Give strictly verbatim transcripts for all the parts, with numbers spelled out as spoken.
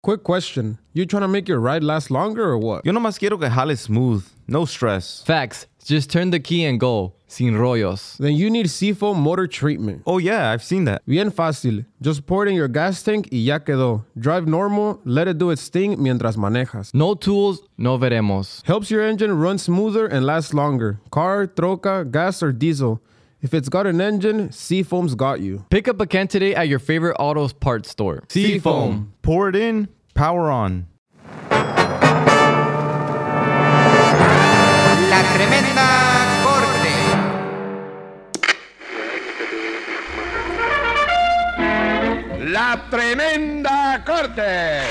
Quick question. You trying to make your ride last longer or what? Yo nomás quiero que jale smooth. No stress. Facts. Just turn the key and go. Sin rollos. Then you need Seafoam Motor Treatment. Oh yeah, I've seen that. Bien fácil. Just pour it in your gas tank y ya quedó. Drive normal, let it do its thing mientras manejas. No tools, no veremos. Helps your engine run smoother and last longer. Car, troca, gas, or diesel. If it's got an engine, Seafoam's got you. Pick up a can today at your favorite autos parts store. Seafoam. Pour it in, power on. La Tremenda Corte. La Tremenda Corte.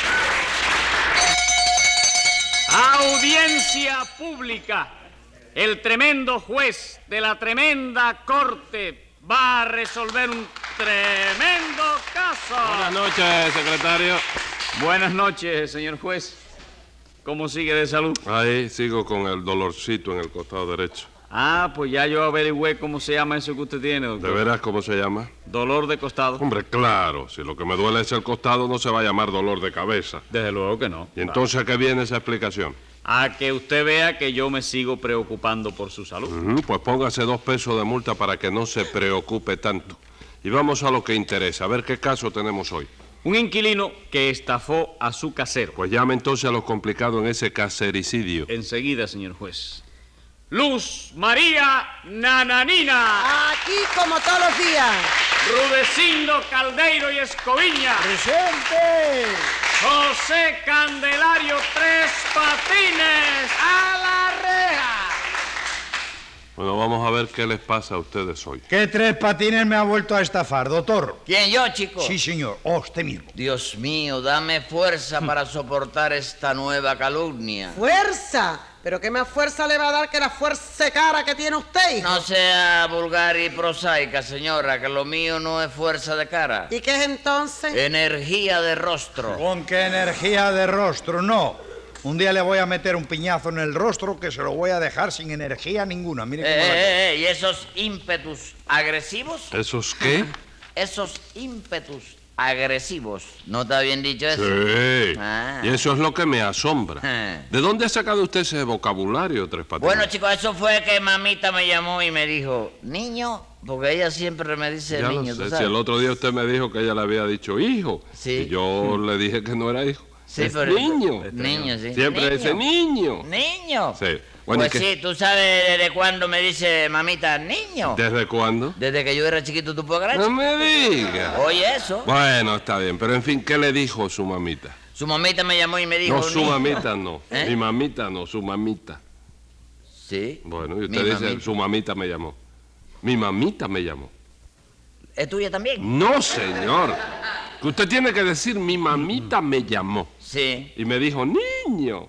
Audiencia pública. El tremendo juez de la tremenda corte va a resolver un tremendo caso. Buenas noches, secretario. Buenas noches, señor juez. ¿Cómo sigue de salud? Ahí sigo con el dolorcito en el costado derecho. Ah, pues ya yo averigüé cómo se llama eso que usted tiene, doctor. ¿De veras cómo se llama? Dolor de costado. Hombre, claro, si lo que me duele es el costado no se va a llamar dolor de cabeza. Desde luego que no. ¿Y entonces a qué viene esa explicación? A que usted vea que yo me sigo preocupando por su salud. Uh-huh, pues póngase dos pesos de multa para que no se preocupe tanto. Y vamos a lo que interesa, a ver qué caso tenemos hoy. Un inquilino que estafó a su casero. Pues llame entonces a lo complicado en ese casericidio. Enseguida, señor juez. Luz María Nananina. Aquí como todos los días. Rudecindo Caldeiro y Escoviña. ¡Presente! José Candelario Tres Patines. ¡A la reja! Bueno, vamos a ver qué les pasa a ustedes hoy. ¿Qué Tres Patines me ha vuelto a estafar, doctor? ¿Quién, yo, chico? Sí, señor, oh, usted mismo. Dios mío, dame fuerza para soportar esta nueva calumnia. ¡Fuerza! ¿Pero qué más fuerza le va a dar que la fuerza cara que tiene usted, hijo? No sea vulgar y prosaica, señora, que lo mío no es fuerza de cara. ¿Y qué es entonces? Energía de rostro. ¿Con qué energía de rostro? No. Un día le voy a meter un piñazo en el rostro que se lo voy a dejar sin energía ninguna. Mire cómo Eh, la- eh, eh, ¿y esos ímpetus agresivos? ¿Esos qué? Esos ímpetus agresivos. ¿No está bien dicho eso? Sí. Ah. Y eso es lo que me asombra. Ah. ¿De dónde ha sacado usted ese vocabulario, Tres Patines? Bueno, chicos, eso fue que mamita me llamó y me dijo, niño, porque ella siempre me dice Ya niño, lo ¿tú sé. sabes? Si el otro día usted me dijo que ella le había dicho hijo. Sí. Y yo le dije que no era hijo. Sí, Es pero- niño. Niño, sí. Siempre Niño. dice niño. Niño. Sí. Bueno, pues ¿y qué? sí, tú sabes desde cuándo me dice mamita niño. ¿Desde cuándo? Desde que yo era chiquito, ¿tú puedes creer? No me diga. Oye, eso. Bueno, está bien, pero en fin, ¿qué le dijo su mamita? Su mamita me llamó y me dijo... No, su "Niño". mamita no. ¿Eh? Mi mamita no, su mamita. Sí. Bueno, y Mi usted dice, mamita. su mamita me llamó. Mi mamita me llamó. ¿Es tuya también? No, señor. Que usted tiene que decir, mi mamita me llamó. Sí. Y me dijo, niño.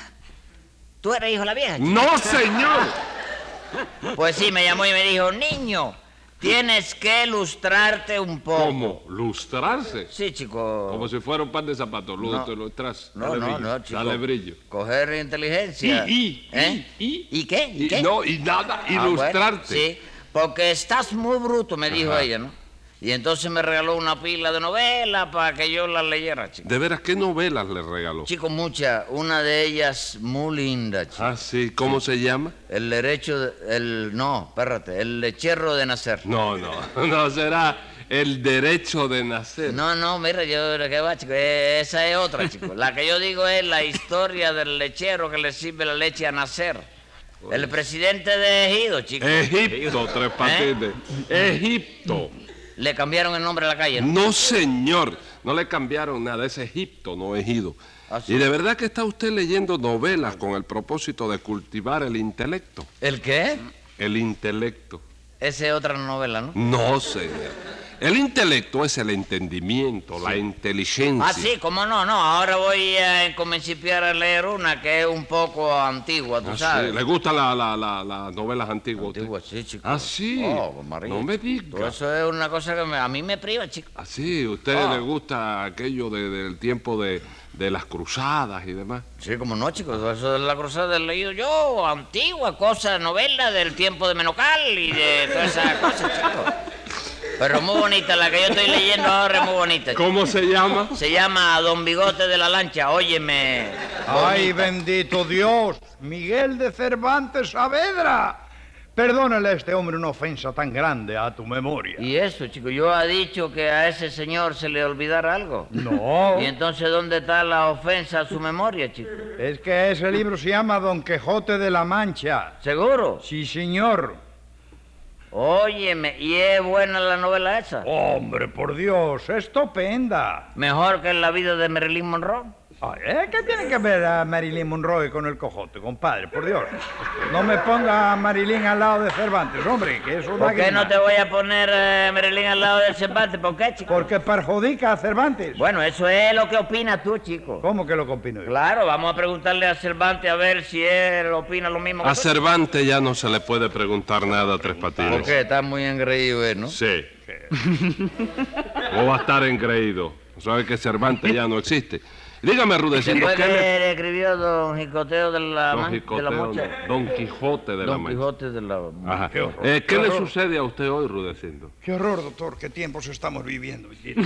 ¿Tú eres hijo de la vieja? chico? No, señor. Pues sí, me llamó y me dijo, niño, tienes que lustrarte un poco. ¿Cómo? ¿Lustrarse? Sí, chico. Como si fuera un par de zapatos. Lu- No. te lustras. No, Dale no, brillo. no, chico. Dale brillo. Coger inteligencia. Y, y, ¿Eh? y, y. ¿Y qué? ¿Y Y- qué? No, y nada, Ah, bueno, ilustrarte. sí, porque estás muy bruto, me dijo Ajá. ella, ¿no? Y entonces me regaló una pila de novelas para que yo las leyera, chico. De veras, ¿qué novelas le regaló? Chico, muchas. Una de ellas muy linda, chico. Ah, sí, ¿cómo se llama? El derecho, de- el... No, espérate, el lecherro de nacer. No, no, no será el derecho de nacer. No, no, mira, yo, ¿qué va, chico? Eh, Esa es otra, chico. La que yo digo es la historia del lechero que le sirve la leche a nacer. El presidente de Ejido, chico. Egipto, Tres Patines. Egipto. Le cambiaron el nombre a la calle, ¿no? No, señor. No le cambiaron nada. Es Egipto, no Ejido. Ah, sí. Y de verdad que está usted leyendo novelas con el propósito de cultivar el intelecto. ¿El qué? El intelecto. Esa es otra novela, ¿no? No, señor. El intelecto es el entendimiento, la inteligencia. Ah, sí, cómo no, no. Ahora voy a comenzar a leer una que es un poco antigua, tú Ah, sí. sabes. ¿Le gustan la, la, la, las novelas antiguas a usted? Antigua, sí, chico. Ah, sí. Oh, María. No me Todo diga. eso es una cosa que me- a mí me priva, chico. Ah, sí. ¿A usted Ah. le gusta aquello de- del tiempo de, de las cruzadas y demás? Sí, como no, chicos. Todo eso de la cruzada he leído yo, antigua, cosa, novela del tiempo de Menocal y de todas esas cosas, chicos. Pero muy bonita, la que yo estoy leyendo ahora es muy bonita. chico. ¿Cómo se llama? Se llama Don Bigote de la Lancha, óyeme. Ay, bonita. bendito Dios. Miguel de Cervantes Saavedra. Perdónale a este hombre una ofensa tan grande a tu memoria. Y eso, chico, yo ha dicho que a ese señor se le olvidara algo. No. ¿Y entonces dónde está la ofensa a su memoria, chico? Es que ese libro se llama Don Quijote de la Mancha. ¿Seguro? Sí, señor. Óyeme, ¿y es buena la novela esa? Hombre, por Dios, estupenda. ¿Mejor que la vida de Marilyn Monroe? Ay, ¿eh? ¿Qué tiene que ver a Marilyn Monroe con el cojote, compadre? Por Dios. No me ponga a Marilyn al lado de Cervantes, hombre, que eso da ¿Por qué grima. no te voy a poner eh, Marilyn al lado del Cervantes? ¿Por qué, chico? Porque perjudica a Cervantes. Bueno, eso es lo que opinas tú, chico. ¿Cómo que lo opino yo? Claro, vamos a preguntarle a Cervantes a ver si él opina lo mismo que A tú. Cervantes ya no se le puede preguntar nada a Tres Patines. ¿Por qué? Está muy engreído él, ¿no? Sí. ¿Cómo va a estar engreído? ¿Sabe que Cervantes ya no existe? Dígame, Rudecindo, Después ¿qué que le... le escribió Don Jicoteo de la, Don Man- de la Quijoteo, Mocha. no, Don Quijote de la Don Mancha. Quijote de la... Ajá. Qué horror, Eh, ¿Qué qué le horror. sucede a usted hoy, Rudecindo? Qué horror, doctor, qué tiempos estamos viviendo. bendito.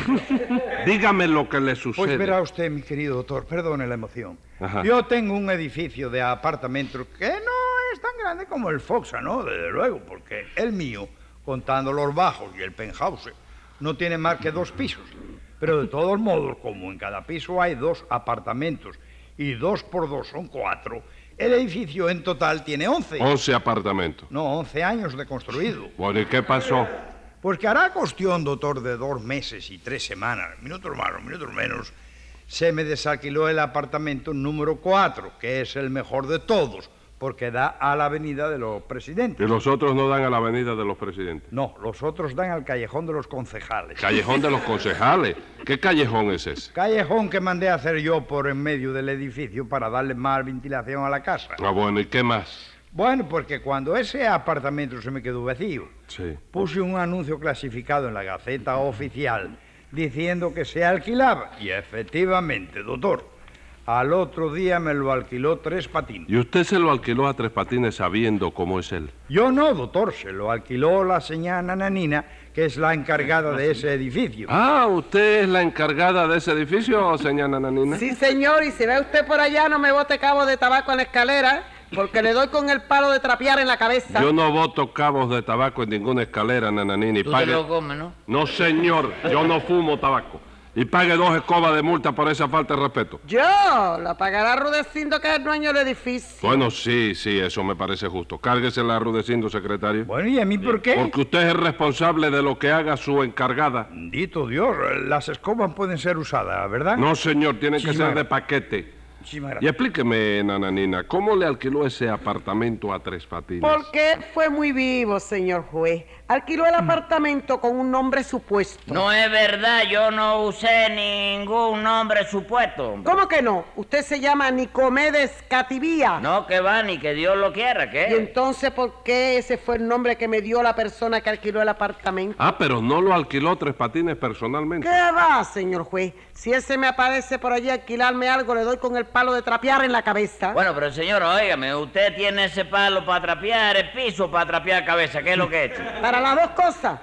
Dígame lo que le sucede. Pues verá usted, mi querido doctor, perdone la emoción. Ajá. Yo tengo un edificio de apartamentos que no es tan grande como el Foxa, ¿no? Desde luego, porque el mío, contando los bajos y el penthouse, no tiene más que dos pisos. Pero de todos modos, como en cada piso hay dos apartamentos y dos por dos son cuatro, el edificio en total tiene once. Once apartamentos. No, once años de construido. Bueno, ¿y qué pasó? Pues que hará cuestión, doctor, de dos meses y tres semanas, minutos más o minutos menos, se me desalquiló el apartamento número cuatro, que es el mejor de todos, porque da a la avenida de los presidentes. Y los otros no dan a la avenida de los presidentes. No, los otros dan al callejón de los concejales. Callejón de los concejales. ¿Qué callejón es ese? Callejón que mandé a hacer yo por en medio del edificio para darle más ventilación a la casa. Ah, bueno, ¿y qué más? Bueno, porque cuando ese apartamento se me quedó vacío, Sí. puse un anuncio clasificado en la Gaceta Oficial diciendo que se alquilaba. Y efectivamente, doctor, al otro día me lo alquiló Tres Patines. ¿Y usted se lo alquiló a Tres Patines sabiendo cómo es él? Yo no, doctor, se lo alquiló la señora Nananina, que es la encargada de ese edificio. Ah, ¿usted es la encargada de ese edificio, señora Nananina? Sí, señor, y si ve usted por allá, no me bote cabo de tabaco en la escalera, porque le doy con el palo de trapear en la cabeza. Yo no boto cabos de tabaco en ninguna escalera, Nananina. Y Tú te pague... lo comes, ¿no? No, señor, yo no fumo tabaco. Y pague dos escobas de multa por esa falta de respeto. Yo, la pagará Rudecindo, que es el dueño del edificio. Bueno, sí, sí, eso me parece justo. Cárguesela, Rudecindo, secretario. Bueno, ¿y a mí por qué? Porque usted es responsable de lo que haga su encargada. Bendito Dios, las escobas pueden ser usadas, ¿verdad? No, señor, tienen que Muchísimas ser de gracias. paquete. Muchísimas Y gracias. explíqueme, Nananina, ¿cómo le alquiló ese apartamento a Tres Patines? Porque fue muy vivo, señor juez. Alquiló el apartamento con un nombre supuesto. No es verdad, yo no usé ningún nombre supuesto. ¿Cómo que no? Usted se llama Nicomedes Cativía. No, que va, ni que Dios lo quiera, ¿Y ¿qué? entonces por qué ese fue el nombre que me dio la persona que alquiló el apartamento? Ah, pero no lo alquiló Tres Patines personalmente. ¿Qué va, señor juez? Si él se me aparece por allí a alquilarme algo, le doy con el palo de trapear en la cabeza. Bueno, pero señor, óigame, usted tiene ese palo para trapear el piso, para trapear cabeza, ¿qué es lo que es? Para las dos cosas.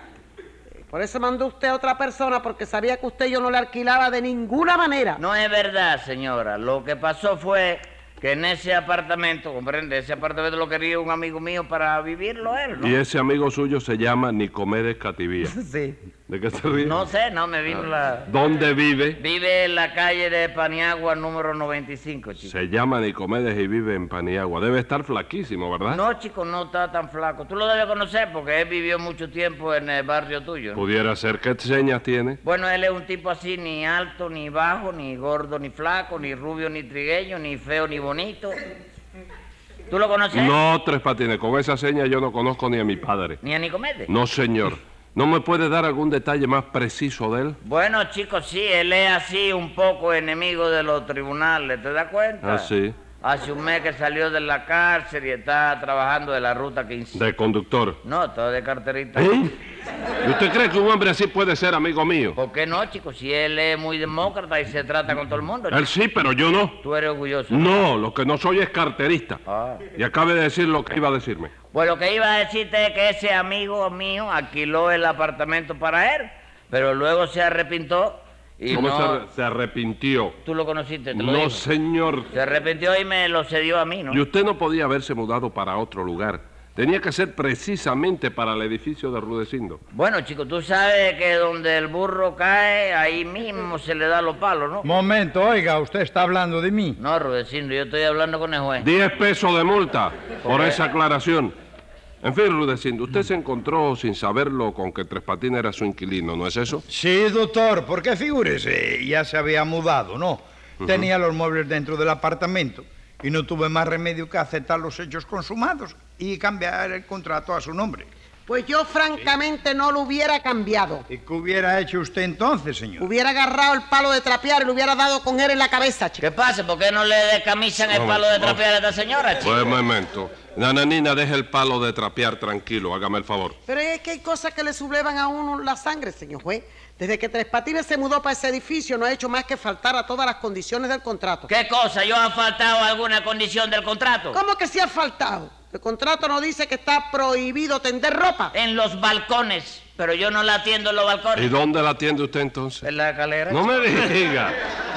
Por eso mandó usted a otra persona, porque sabía que usted yo no le alquilaba de ninguna manera. No es verdad, señora. Lo que pasó fue que en ese apartamento, comprende, ese apartamento lo quería un amigo mío para vivirlo él, ¿no? Y ese amigo suyo se llama Nicomedes Cativía. Sí. ¿De qué se ríe? No sé, no me vino la... ¿Dónde vive? Vive en la calle de Paniagua número noventa y cinco, chico. Se llama Nicomedes y vive en Paniagua. Debe estar flaquísimo, ¿verdad? No, chico, no está tan flaco. Tú lo debes conocer porque él vivió mucho tiempo en el barrio tuyo. Pudiera ser. ¿Qué señas tiene? Bueno, él es un tipo así, ni alto, ni bajo, ni gordo, ni flaco, ni rubio, ni trigueño, ni feo, ni bonito. ¿Tú lo conoces? No, Tres Patines. Con esa seña yo no conozco ni a mi padre. ¿Ni a Nicomedes? No, señor. ¿No me puede dar algún detalle más preciso de él? Bueno, chicos, sí, él es así un poco enemigo de los tribunales, ¿te das cuenta? Ah, sí. Hace un mes que salió de la cárcel y está trabajando de la ruta quince. De conductor. No, todo de carterita. ¿Eh? ¿Y usted cree que un hombre así puede ser amigo mío? ¿Por qué no, chico? Si él es muy demócrata y se trata con todo el mundo. Él sí, pero yo no. Tú eres orgulloso. No, lo que no soy es carterista. Ah. Y acabe de decir lo que iba a decirme. Pues lo que iba a decirte es que ese amigo mío alquiló el apartamento para él, pero luego se arrepintó y ¿Cómo no... se, arre- se arrepintió? ¿Tú lo conociste? ¿Te lo No, digo? señor. Se arrepintió y me lo cedió a mí, ¿no? Y usted no podía haberse mudado para otro lugar. Tenía que ser precisamente para el edificio de Rudecindo. Bueno, chico, tú sabes que donde el burro cae, ahí mismo se le da los palos, ¿no? Momento, oiga, usted está hablando de mí. No, Rudecindo, yo estoy hablando con el juez. Diez pesos de multa por esa aclaración. En fin, Rudecindo, usted se encontró sin saberlo con que Tres Patines era su inquilino, ¿no es eso? Sí, doctor, porque figúrese, ya se había mudado, ¿no? Tenía los muebles dentro del apartamento y no tuve más remedio que aceptar los hechos consumados y cambiar el contrato a su nombre. Pues yo francamente no lo hubiera cambiado. ¿Y qué hubiera hecho usted entonces, señor? Hubiera agarrado el palo de trapear y lo hubiera dado con él en la cabeza, chico. ¿Qué pasa? ¿Por qué no le descamisan el No, palo de no. trapear a esta señora, chico? Pues un momento. Nananina, deje el palo de trapear tranquilo, hágame el favor. Pero es que hay cosas que le sublevan a uno la sangre, señor juez. Desde que Tres Patines se mudó para ese edificio no ha hecho más que faltar a todas las condiciones del contrato. ¿Qué cosa? ¿Yo ha faltado alguna condición del contrato? ¿Cómo que sí ha faltado? El contrato no dice que está prohibido tender ropa. En los balcones, pero yo no la atiendo en los ¿Y balcones. dónde la atiende usted entonces? ¿En la escalera? No me diga.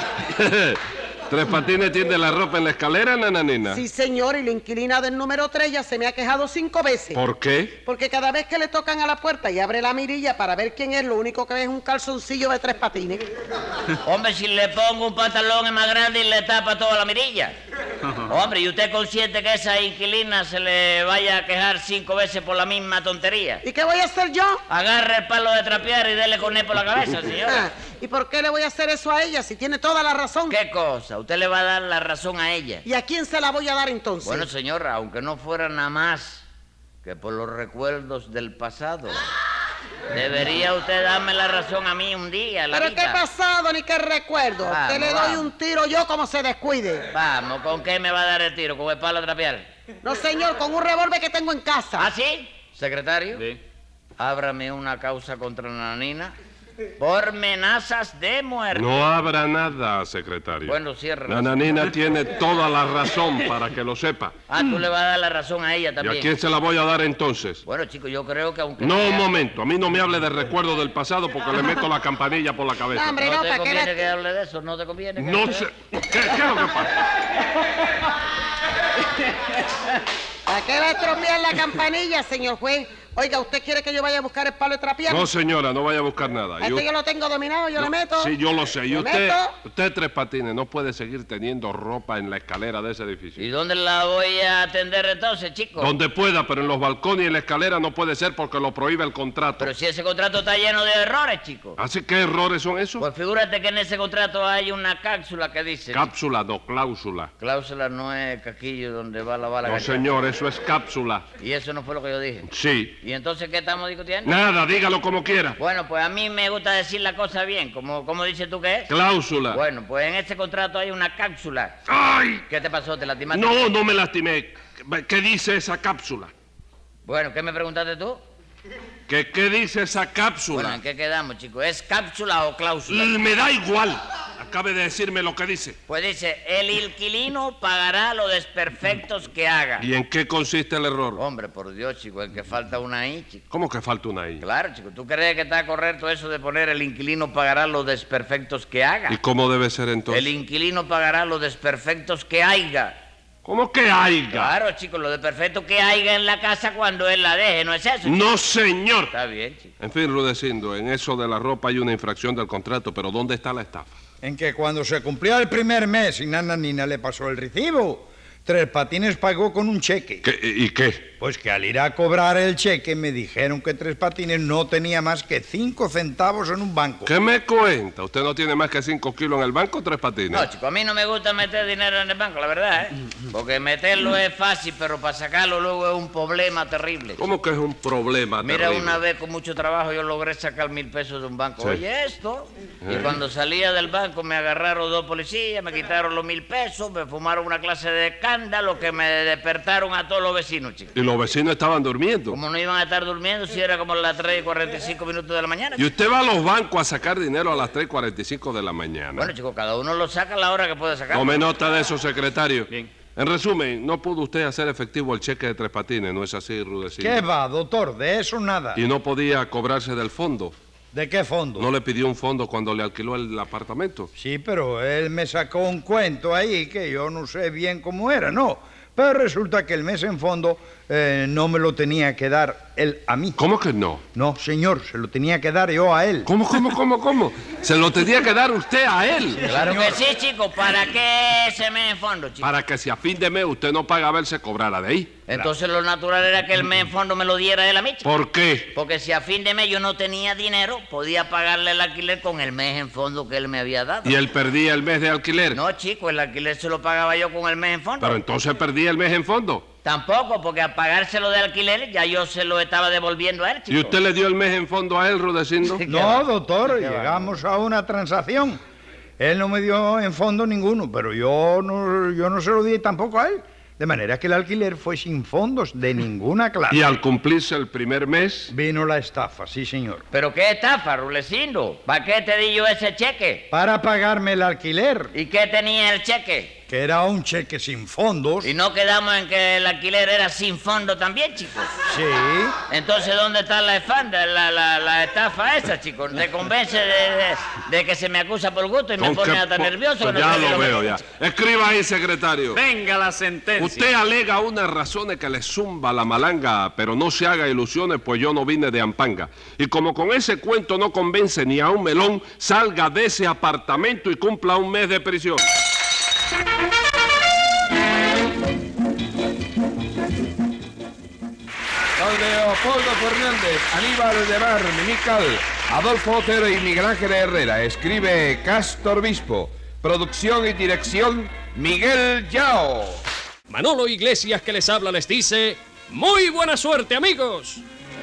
¿Tres Patines tiende la ropa en la escalera, Nananina? Sí, señor, y la inquilina del número tres ya se me ha quejado cinco veces. ¿Por qué? Porque cada vez que le tocan a la puerta y abre la mirilla para ver quién es, lo único que ve es un calzoncillo de Tres Patines. Hombre, si le pongo un pantalón es más grande y le tapa toda la mirilla. Hombre, ¿y usted es consciente que esa inquilina se le vaya a quejar cinco veces por la misma tontería? ¿Y qué voy a hacer yo? Agarre el palo de trapear y dele con él por la cabeza, Ah, señora. ¿y por qué le voy a hacer eso a ella si tiene toda la razón? ¿Qué cosa? Usted le va a dar la razón a ella. ¿Y a quién se la voy a dar entonces? Bueno, señora, aunque no fuera nada más que por los recuerdos del pasado, debería usted darme la razón a mí un día, la ¿Pero qué pasado ni qué recuerdo? Vamos, que le doy vamos. un tiro yo como se descuide. Vamos, ¿con qué me va a dar el tiro? ¿Con el palo de trapear? No, señor, con un revólver que tengo en casa. ¿Ah, sí? Secretario, Sí. ábrame una causa contra Nananina por amenazas de muerte. No habrá nada, secretario. Bueno, cierra. Nananina tiene toda la razón para que lo sepa. Ah, tú le vas a dar la razón a ella ¿Y también. a quién se la voy a dar entonces? Bueno, chico, yo creo que aunque... No, sea- un momento. A mí no me hable de recuerdo del pasado porque le meto la campanilla por la cabeza. No, hombre, No no, te ¿para qué conviene le- que hable de eso, no te conviene que No hable de sé. eso. ¿Qué, qué es lo que pasa? ¿Para qué le estropean la campanilla, señor juez? Oiga, ¿usted quiere que yo vaya a buscar el palo de trapear? No, señora, no vaya a buscar nada. Este Y u- yo lo tengo dominado, yo le meto. Sí, yo lo sé. Y ¿Le usted, meto? usted, Tres Patines, no puede seguir teniendo ropa en la escalera de ese ¿Y edificio. dónde la voy a atender entonces, chico? Donde pueda, pero en los balcones y en la escalera no puede ser porque lo prohíbe el contrato. Pero si ese contrato está lleno de errores, chico. ¿Así qué errores son esos? Pues figúrate que en ese contrato hay una cápsula que dice... Cápsula, no cláusula. Cláusula no es caquillo donde va la bala. No, gallina. señor, eso es cápsula. Y eso no fue lo que yo dije. Sí. ¿Y entonces qué estamos discutiendo? Nada, dígalo como quiera. Bueno, pues a mí me gusta decir la cosa bien. ¿Cómo, cómo dices tú que es? Cláusula. Bueno, pues en este contrato hay una cápsula. ¡Ay! ¿Qué te pasó? ¿Te lastimaste? No, no me lastimé. ¿Qué dice esa cápsula? Bueno, ¿qué me preguntaste tú? ¿Qué, qué dice esa Bueno, cápsula? ¿en qué quedamos, chico? ¿Es cápsula o cláusula? L- Me da igual. Acabe de decirme lo que dice. Pues dice, el inquilino pagará los desperfectos que haga. ¿Y en qué consiste el error? Hombre, por Dios, chico, es que falta una I, chico. ¿Cómo que falta una I? Claro, chico, ¿tú crees que está correcto eso de poner el inquilino pagará los desperfectos que haga? ¿Y cómo debe ser El entonces? inquilino pagará los desperfectos que haya. ¿Cómo que haya? Claro, chico, los desperfectos que haya en la casa cuando él la deje, ¿no es eso? chico? No, señor. Está bien, chico. En fin, Rudecindo, en eso de la ropa hay una infracción del contrato, pero ¿dónde está la estafa? En que cuando se cumplió el primer mes y Nananina le pasó el recibo, Tres Patines pagó con un cheque. ¿Qué- ¿Y qué? Pues que al ir a cobrar el cheque me dijeron que Tres Patines no tenía más que cinco centavos en un banco. ¿Qué me cuenta? ¿Usted no tiene más que cinco kilos en el banco, Tres Patines? No, chico, a mí no me gusta meter dinero en el banco, la verdad, ¿eh? Porque meterlo es fácil, pero para sacarlo luego es un problema terrible. ¿Cómo que es un problema Mira, terrible? una vez con mucho trabajo yo logré sacar mil pesos de un banco. Sí. Oye, esto. Y Eh. cuando salía del banco me agarraron dos policías, me quitaron los mil pesos, me fumaron una clase de escándalo que me despertaron a todos los vecinos, chicos. Y los vecinos estaban durmiendo. Como no iban a estar durmiendo si era como las tres y cuarenta y cinco minutos de la mañana. Y usted va a los bancos a sacar dinero a las tres y cuarenta y cinco de la mañana. Bueno, chicos, cada uno lo saca a la hora que puede sacar. Tome nota de eso, secretario. Bien. En resumen, no pudo usted hacer efectivo el cheque de Tres Patines, ¿no es así, Rudecindo? ¿Qué va, doctor? De eso nada. Y no podía cobrarse del fondo. ¿De qué fondo? ¿No le pidió un fondo cuando le alquiló el apartamento? Sí, pero él me sacó un cuento ahí que yo no sé bien cómo era, ¿no? Pero resulta que el mes en fondo eh, no me lo tenía que dar él a mí. ¿Cómo que no? No, señor, se lo tenía que dar yo a él. ¿Cómo, cómo, cómo, cómo? Se lo tenía que dar usted a él. Claro señor. que sí, chicos. ¿Para qué ese mes en fondo, chicos? Para que si a fin de mes usted no paga, a ver, se cobrara de ahí. Entonces lo natural era que el mes en fondo me lo diera él a mí, chico. ¿Por qué? Porque si a fin de mes yo no tenía dinero, podía pagarle el alquiler con el mes en fondo que él me había dado. ¿Y él perdía el mes de alquiler? No, chico, el alquiler se lo pagaba yo con el mes en fondo. Pero entonces perdía el mes en fondo. Tampoco, porque al pagárselo de alquiler ya yo se lo estaba devolviendo a él, chico. ¿Y usted le dio el mes en fondo a él, Rudecindo? No, doctor, llegamos a una transacción. Él no me dio en fondo ninguno, pero yo no, yo no se lo di tampoco a él. De manera que el alquiler fue sin fondos de ninguna clase. Y al cumplirse el primer mes, Vino la estafa, sí, señor. ¿Pero qué estafa, Rulecindo? ¿Para qué te di yo ese cheque? Para pagarme el alquiler, ¿Y qué tenía el cheque? que era un cheque sin fondos. Y no quedamos en que el alquiler era sin fondo también, chicos. Sí. Entonces, ¿dónde está la estafa, la, la, la estafa esa, chicos? ¿Te convence de, de- de que se me acusa por gusto y me ¿con pone qué hasta po- nervioso? Pues que no ya sé qué lo que- veo, ya. Escriba ahí, secretario. Venga la sentencia. Usted alega unas razones que le zumba la malanga, pero no se haga ilusiones, pues yo no vine de Ampanga. Y como con ese cuento no convence ni a un melón, salga de ese apartamento y cumpla un mes de prisión. Don Leopoldo Fernández, Aníbal de Mar, Mimical, Adolfo Otero y Miguel Ángel Herrera. Escribe Castor Bispo. Producción y dirección Miguel Yao. Manolo Iglesias, que les habla, les dice: ¡muy buena suerte, amigos!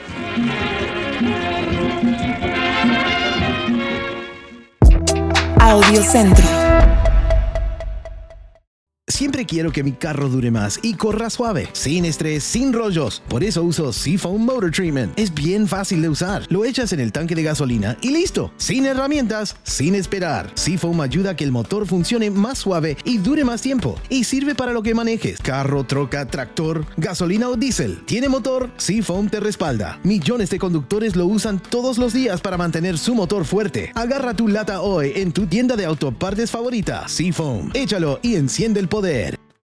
Audiocentro. Siempre quiero que mi carro dure más y corra suave, sin estrés, sin rollos. Por eso uso Seafoam Motor Treatment. Es bien fácil de usar. Lo echas en el tanque de gasolina y listo. Sin herramientas, sin esperar. Seafoam ayuda a que el motor funcione más suave y dure más tiempo. Y sirve para lo que manejes. Carro, troca, tractor, gasolina o diésel. ¿Tiene motor? Seafoam te respalda. Millones de conductores lo usan todos los días para mantener su motor fuerte. Agarra tu lata hoy en tu tienda de autopartes favorita. Seafoam. Échalo y enciende el poder.